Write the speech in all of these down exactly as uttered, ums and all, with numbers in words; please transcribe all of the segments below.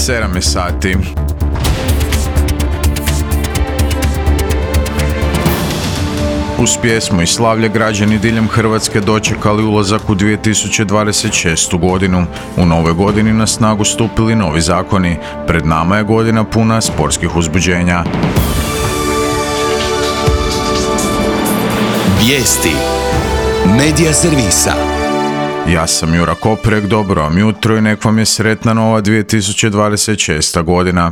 sedam je sati. Uz pjesmu i slavlje građani diljem Hrvatske dočekali ulazak u dvije tisuće dvadeset šestu godinu. U novoj godini na snagu stupili novi zakoni. Pred nama je godina puna sportskih uzbuđenja. Vijesti Medija servisa. Ja sam Jura Koprek, dobro vam jutro i nek vam je sretna nova dvije tisuće dvadeset šesta godina.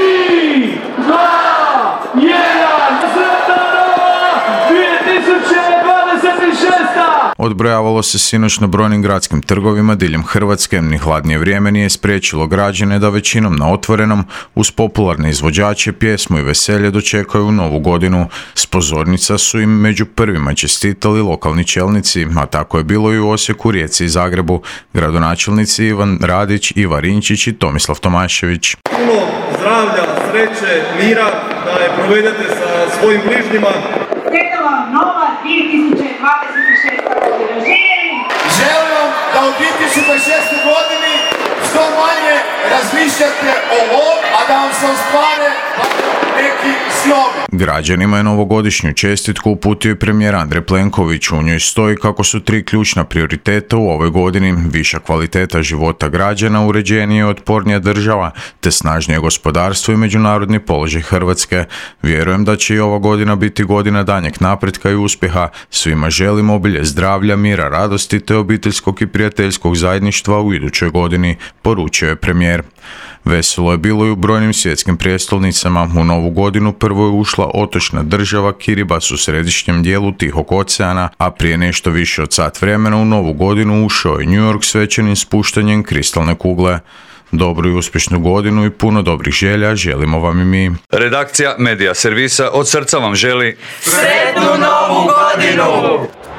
Odbrojavalo se sinoć na brojnim gradskim trgovima diljem Hrvatske, ni hladnije vrijeme nije spriječilo građane da većinom na otvorenom, uz popularne izvođače, pjesmu i veselje dočekaju novu godinu. S pozornica su im među prvima čestitali lokalni čelnici, a tako je bilo i u Osijeku, Rijeci i Zagrebu. Gradonačelnici Ivan Radić, Iva Rinčić i Tomislav Tomašević. Puno zdravlja, sreće, mira, da je provedete sa svojim bližnjima. Sretna vam nova dvije tisuće dvadeset šesta godina. Živjeli! Želim vam da u dvije tisuće dvadeset šestoj godini što manje razmišljate o ovom, a da vam se ostvare neki snovi. Građanima je novogodišnju čestitku uputio i premijer Andrej Plenković. U njoj stoji kako su tri ključna prioriteta u ovoj godini: viša kvaliteta života građana, uređenija i otpornija država, te snažnije gospodarstvo i međunarodni položaj Hrvatske. Vjerujem da će i ova godina biti godina danjeg napretka i uspjeha. Svima želim obilje zdravlja, mira, radosti te obiteljskog i prijateljskog zajedništva u idućoj godini, poručio je premijer. Veselo je bilo i u brojnim svjetskim prijestolnicama. U novu godinu prvo je ušla otočna država Kiribas u središnjem dijelu Tihog oceana, a prije nešto više od sat vremena u novu godinu ušao je New York svečanim spuštanjem kristalne kugle. Dobru i uspješnu godinu i puno dobrih želja želimo vam i mi. Redakcija Medija servisa od srca vam želi Sretnu novu godinu!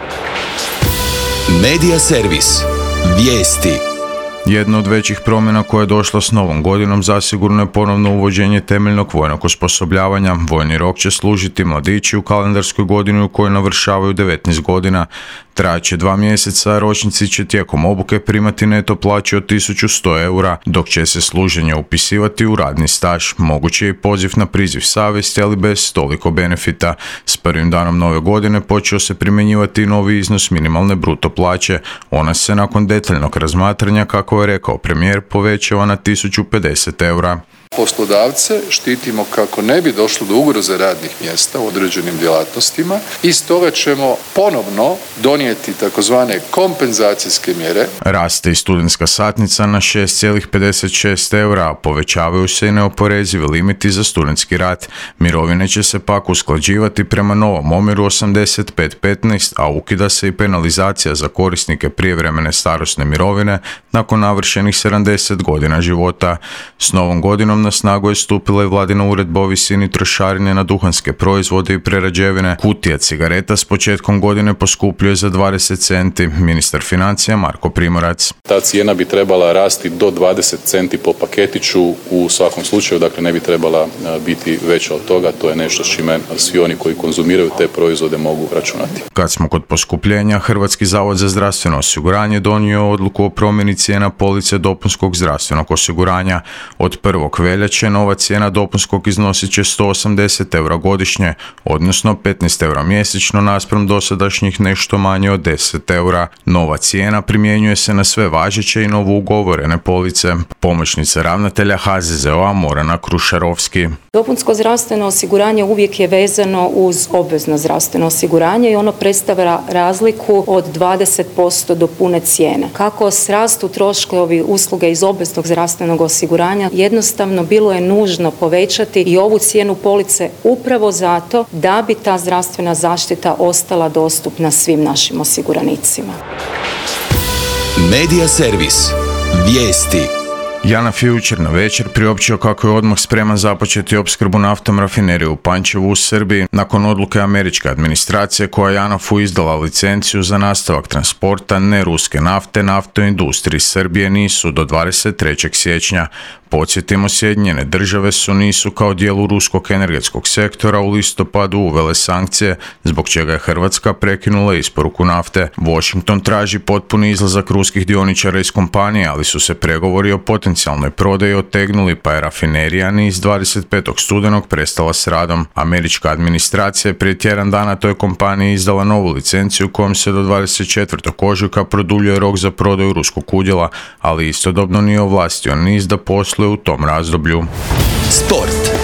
Medija servis. Vijesti. Jedna od većih promjena koja je došla s novom godinom zasigurno je ponovno uvođenje temeljnog vojnog osposobljavanja. Vojni rok će služiti mladići u kalendarskoj godini u kojoj navršavaju devetnaest godina. Trajaće dva mjeseca, a ročnici će tijekom obuke primati neto plaću od tisuću sto eura, dok će se služenje upisivati u radni staž. Moguće je i poziv na priziv savjesti, ali bez toliko benefita. S prvim danom nove godine počeo se primjenjivati novi iznos minimalne bruto plaće. Ona se nakon detaljnog razmatranja, kako je rekao premijer, povećava na tisuću pedeset eura. Poslodavce štitimo kako ne bi došlo do ugroze radnih mjesta u određenim djelatnostima i stoga ćemo ponovno donijeti takozvane kompenzacijske mjere. Raste i studentska satnica na šest zarez pedeset šest eura, a povećavaju se i neoporezivi limiti za studentski rad. Mirovine će se pak usklađivati prema novom omjeru osamdeset pet petnaest, a ukida se i penalizacija za korisnike prijevremene starosne mirovine nakon navršenih sedamdeset godina života. S novom godinom na snagu je stupila i vladina uredba o visini trošarine na duhanske proizvode i prerađevine. Kutija cigareta s početkom godine poskupljuje za dvadeset centi. Ministar financija Marko Primorac. Ta cijena bi trebala rasti do dvadeset centi po paketiću u svakom slučaju, dakle ne bi trebala biti veća od toga. To je nešto s čime svi oni koji konzumiraju te proizvode mogu računati. Kad smo kod poskupljenja, Hrvatski zavod za zdravstveno osiguranje donio odluku o promjeni cijena police dopunskog zdravstvenog osiguranja. Od prvog veljače nova cijena dopunskog iznosit će sto osamdeset eura godišnje, odnosno petnaest eura mjesečno naspram dosadašnjih nešto manje od deset eura. Nova cijena primjenjuje se na sve važeće i novo ugovorene police. Pomoćnica ravnatelja H Z Z O-a Morana Krušarovski. Dopunsko zdravstveno osiguranje uvijek je vezano uz obvezno zdravstveno osiguranje i ono predstavlja razliku od dvadeset posto do pune cijene. Kako srastu troškovi usluge iz obveznog zdravstvenog osiguranja, jednostavno bilo je nužno povećati i ovu cijenu police upravo zato da bi ta zdravstvena zaštita ostala dostupna svim našim osiguranicima. Medija servis. Vijesti. JANAF je jučer na večer priopćio kako je odmah spreman započeti opskrbu naftom rafinerije u Pančevu u Srbiji nakon odluke američke administracije koja je JANAF-u izdala licenciju za nastavak transporta neruske nafte naftnoj industriji Srbije NIS-u do dvadeset trećeg siječnja. podsjetimo, Sjedinjene države su nisu kao dijelu ruskog energetskog sektora u listopadu uvele sankcije, zbog čega je Hrvatska prekinula isporuku nafte. Washington traži potpuni izlazak ruskih dioničara iz kompanije, ali su se pregovori o potencijalnoj prodaji otegnuli, pa je rafinerija Nis dvadeset petog studenog prestala s radom. Američka administracija je prije tjedan dana toj kompaniji izdala novu licenciju kojom se do dvadeset četvrtog ožujka produljuje rok za prodaju ruskog udjela, ali istodobno nije ovlastio Nis da posluje u tom razdoblju. Sport.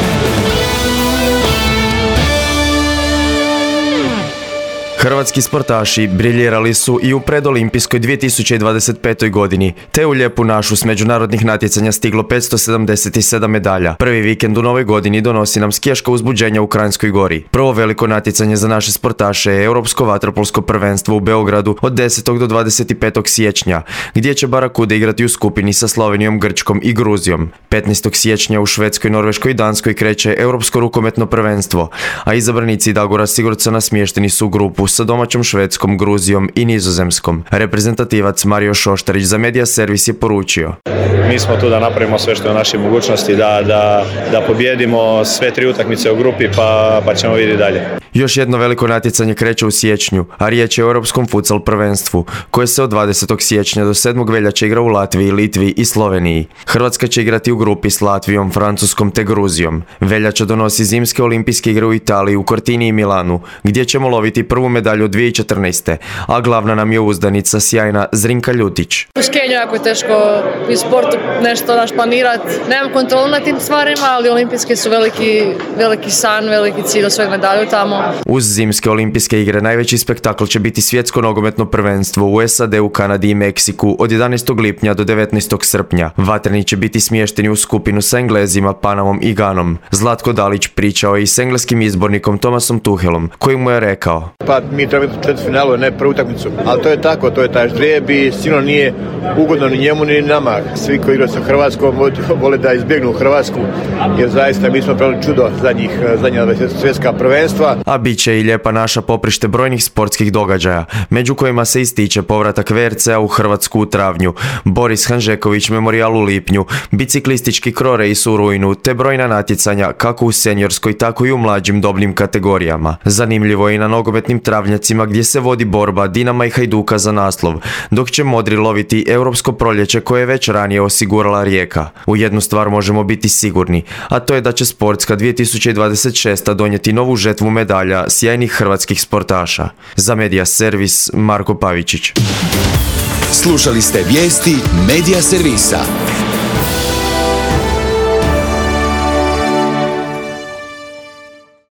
Hrvatski sportaši briljirali su i u predolimpijskoj dvije tisuće dvadeset petoj godini, te u lijepu našu s međunarodnih natjecanja stiglo petsto sedamdeset sedam medalja. Prvi vikend u novoj godini donosi nam skijaška uzbuđenja u Kranjskoj Gori. Prvo veliko natjecanje za naše sportaše je Europsko vaterpolsko prvenstvo u Beogradu od desetog do dvadeset petog siječnja, gdje će Barakude igrati u skupini sa Slovenijom, Grčkom i Gruzijom. petnaestog siječnja u Švedskoj, Norveškoj i Danskoj kreće Europsko rukometno prvenstvo, a izabranici Dagora Sigurdsona smješteni su u grupu sa domaćom Švedskom, Gruzijom i Nizozemskom. Reprezentativac Mario Šoštarić za Media Servis je poručio: Mi smo tu da napravimo sve što je u našoj mogućnosti, da, da, da pobjedimo sve tri utakmice u grupi, pa, pa ćemo vidjeti dalje. Još jedno veliko natjecanje kreće u siječnju, a riječ je o Europskom futsal prvenstvu, koje se od dvadesetog siječnja do sedmog veljače igra u Latviji, Litvi i Sloveniji. Hrvatska će igrati u grupi s Latvijom, Francuskom te Gruzijom. Veljača donosi zimske olimpijske igre u Italiji, u Cortini i Milanu, gdje ćemo loviti prvu medalju od dvije tisuće četrnaeste. a glavna nam je uzdanica sjajna Zrinka Ljutić. U skijenju jako je teško i sportu nešto naš planirati. Nemam kontrolu nad tim stvarima, ali olimpijske su veliki, veliki san, veliki cilj, osvojiti medalju tamo. Uz zimske olimpijske igre najveći spektakl će biti svjetsko nogometno prvenstvo u S A D, u Kanadi i Meksiku od jedanaestog lipnja do devetnaestog srpnja. Vatreni će biti smješteni u skupinu sa Englezima, Panamom i Ganom. Zlatko Dalić pričao je i s engleskim izbornikom Thomasom Tuchelom, koji mu je rekao: Pa mi trebamo četvrtfinalu, ne prvu utakmicu. Ali to je tako, to je taj ždrijeb i sigurno nije ugodno ni njemu ni nama. Svi koji igraju sa Hrvatskom vole da izbjegnu Hrvatsku, jer zaista mi smo pravili čudo zadnjih, zadnja svjetska prvenstva. A bit će i lijepa naša poprište brojnih sportskih događaja, među kojima se ističe povratak V R C-a u Hrvatsku u travnju, Boris Hanžeković memorijal u lipnju, biciklistički krorejs u rujnu, te brojna natjecanja kako u seniorskoj, tako i u mlađim dobnim kategorijama. Zanimljivo je i na nogometnim travnjacima gdje se vodi borba Dinama i Hajduka za naslov, dok će modri loviti europsko proljeće koje je već ranije osigurala Rijeka. U jednu stvar možemo biti sigurni, a to je da će sportska dvije tisuće dvadeset šesta donijeti novu žetvu medalja sjajnih hrvatskih sportaša. Za Media Servis, Marko Pavičić. Slušali ste vijesti Media Servisa.